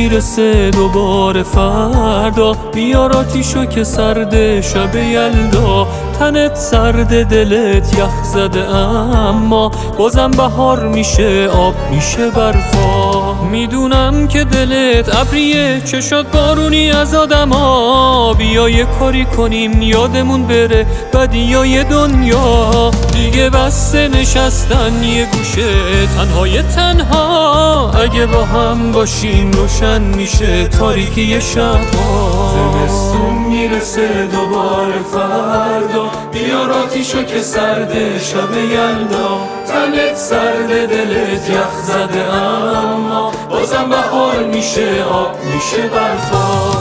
میرسه دوباره فردا، بیار آتیشو که سرد شب یلدا. تنت سرد دلت یخ زده اما بازم بهار میشه آب میشه برفا. میدونم که دلت ابریه چشات بارونی از آدما، بیا یه کاری کنیم یادمون بره بدیای دنیا. دیگه بسته نشستن یه گوشه تنهای تنها، اگه با هم باشیم روشن میشه تاریکی شبها. زمستون میرسه دوباره فردا، بیار آتیشو که سرده شب یلدا. تنت سرده دلت یخ زده اما بازم بهار میشه آب میشه برفا.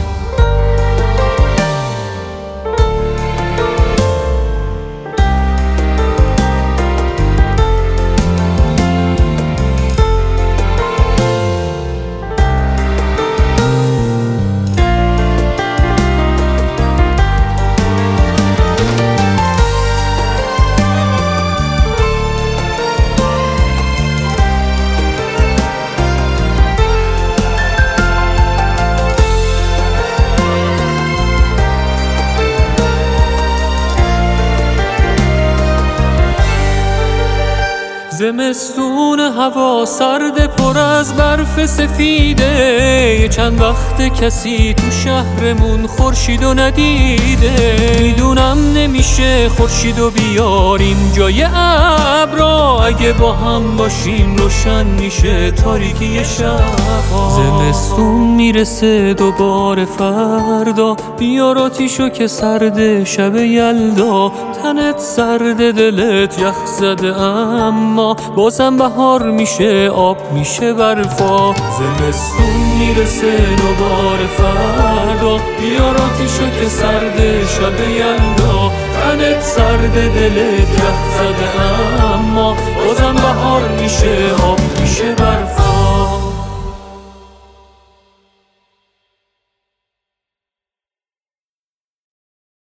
زمستون هوا سرد پر از برف سفیده، یه چند وقت کسی تو شهرمون خورشیدو ندیده. میدونم نمیشه خورشیدو بیاریم جای ابرا، اگه با هم باشیم روشن میشه تاریکی شبها. زمستون میرسه دوباره فردا، بیار آتیشو که سرد شب یلدا. تنت سرد دلت یخ زده اما بازم بهار میشه آب میشه برفا. زمستون میرسه دوباره فردا، بیار آتیشو که سرد شب یلدا. تنت سرد دلت یخ زده اما بازم بهار میشه آب میشه برفا.